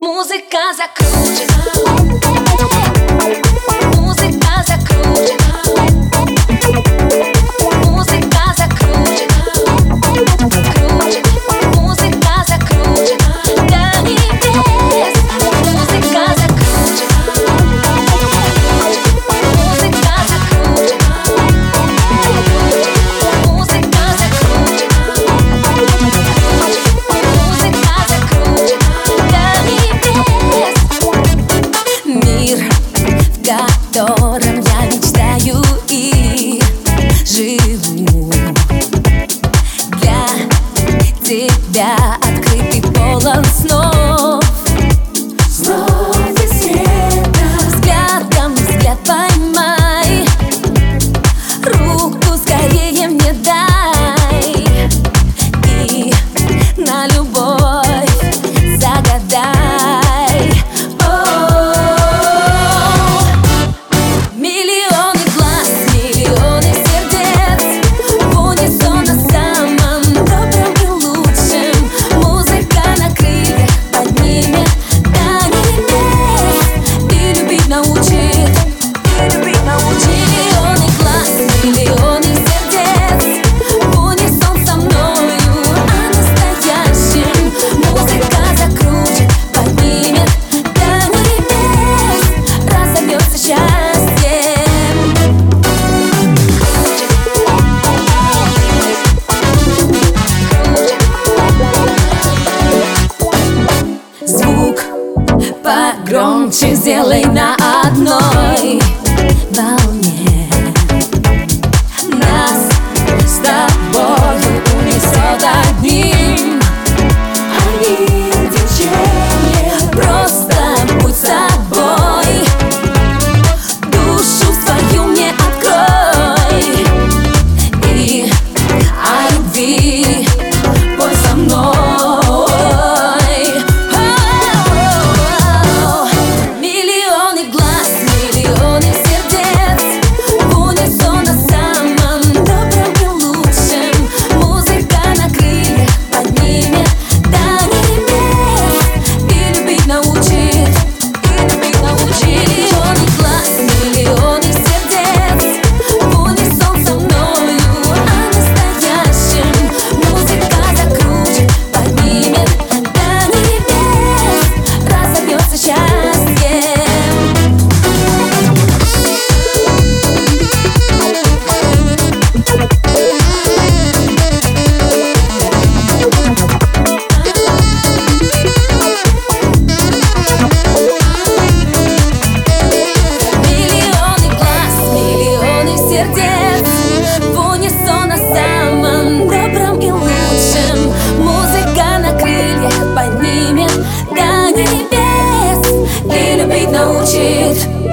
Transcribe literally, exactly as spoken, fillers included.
Музыка закручена, музыка закручена, музыка закручена, круче, музыка закручена до небес, музыка закручена, музыка закручена, музыка закручена, музыка закручена до небес. Мир, в котором я мечтаю и живу, для тебя открытый, полон снов. Снов и света. Взглядом взгляд поймай, руку скорее мне дай и на любовь загадай. Миллионы глаз, миллионы сердец в унисон о самом добром и лучшем. Музыка на крыльях поднимет до небес и любить научит, и любить научит. Миллионы глаз, миллионы сердец в унисон со мною о настоящем. Музыка закрутит, поднимет до небес, разовьется счастьем. Звук погромче сделай на одной волне. Нас с тобою унесет одним, одним течением. Просто будь собой, душу свою мне открой и о любви пой со мной. Миллионы глаз, миллионы сердец в унисон о самом добром и лучшем. Музыка на крыльях поднимет до небес и любить научит, и любить научит. Миллионы глаз, миллионы сердец в унисон со мною о настоящем. Музыка закрутит, поднимет до небес, разовьется счастьем. Миллионы глаз, миллионы сердец в унисон о самом добром и лучшем. Музыка на крыльях поднимет до небес и любить научит.